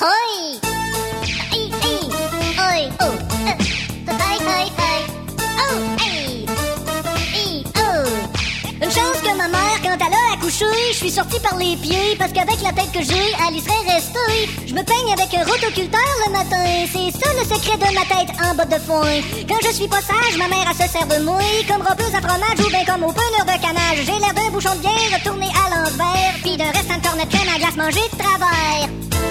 Hoi! Hey, hey! Hoi! Oh! Hey, hey, hey! Oh! Hey! Hey! Oh! Une chance que ma mère, quand elle a accouché, je suis sortie par les pieds, parce qu'avec la tête que j'ai, elle y serait restée. Je me peigne avec un rotoculteur le matin, c'est ça le secret de ma tête en botte de foin. Quand je suis pas sage, ma mère, elle se sert de moi, comme rompeuse à fromage ou bien comme au preneur de canage. J'ai l'air d'un bouchon de bière tourné à l'envers, puis d'un restant de cornet de crème à glace mangé de travers.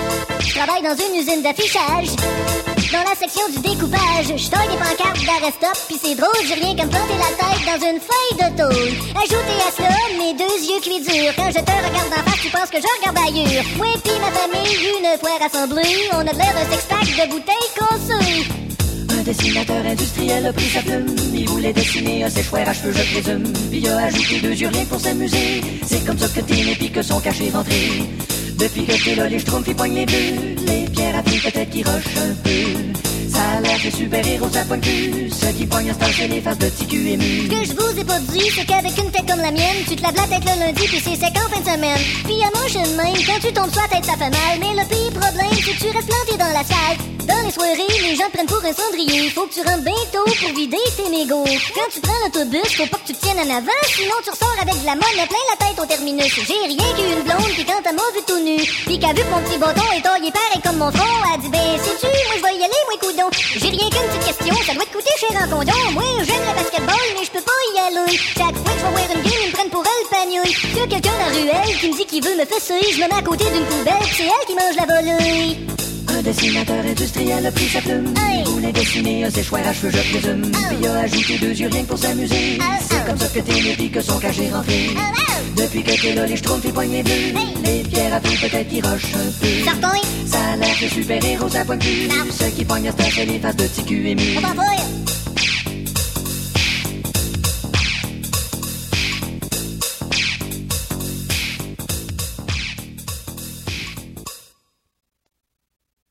Je travaille dans une usine d'affichage, dans la section du découpage. Je taille des pancartes d'arrêt-stop, pis c'est drôle, j'ai rien qu'à me planter la tête dans une feuille de tôle. Ajoutez à cela mes deux yeux cuits durs. Quand je te regarde d'en face, tu penses que je regarde ailleurs. Moi pis ma famille, une fois rassemblée, on a de l'air d'un six-pack de bouteilles conçues. Un dessinateur industriel a pris sa plume. Il voulait dessiner un séchoir à cheveux, je présume. Puis il a ajouté deux yeux rien pour s'amuser. C'est comme ça que t'es né pis que son cachet rentré. Depuis que t'es là, les schtroumpfs ils poignent les bleus. Les pierres à fil peut-être qui rochent un peu. Ça a l'air des super-héros à poing de cul. Ceux qui poignent à se tacher les faces de petits culs émus. Ce que je vous ai pas dit, c'est qu'avec une tête comme la mienne, tu te laves la tête le lundi pis c'est sec en fin de semaine. Puis à manger de même, quand tu tombes sur la tête ça fait mal. Mais le pire problème, c'est que tu restes planté dans la salle. Dans les soirées, les gens te prennent pour un cendrier. Faut que tu rentres bientôt pour vider tes mégots. Quand tu prends l'autobus, faut pas que tu te tiennes en avant, sinon tu ressors avec de la monnaie plein la tête au terminus. J'ai rien qu'une blonde qui quand elle m'a vu tout nu, pis qu'a vu que mon petit bâton est taillé pareil comme mon front, elle dit ben sais-tu, moi je vais y aller, moi coudon. J'ai rien qu'une petite question, ça doit te coûter cher en condom. Moi j'aime le basketball, mais je peux pas y aller. Chaque fois que je vais voir une game, ils me prennent pour elle panouille. S'il y a quelqu'un dans la ruelle qui me dit qu'il veut me fesser, je me mets à côté d'une poubelle, c'est elle qui mange la volée. Un dessinateur industriel a pris sa plume. Hey. Il voulait dessiner un séchoir à cheveux, je présume. Puis il a ajouté deux yeux rien que pour s'amuser. C'est comme ça que t'es né pis que son cachet rentré. Depuis que t'es là, les schtroumpfs ils poignent les bleus. Les pierres à fil peut-être qui rochent un peu. Certain. Ça a l'air des super-héros à poing de cul. Ceux qui poignent à se tacher les faces de petits culs émus. On va voir.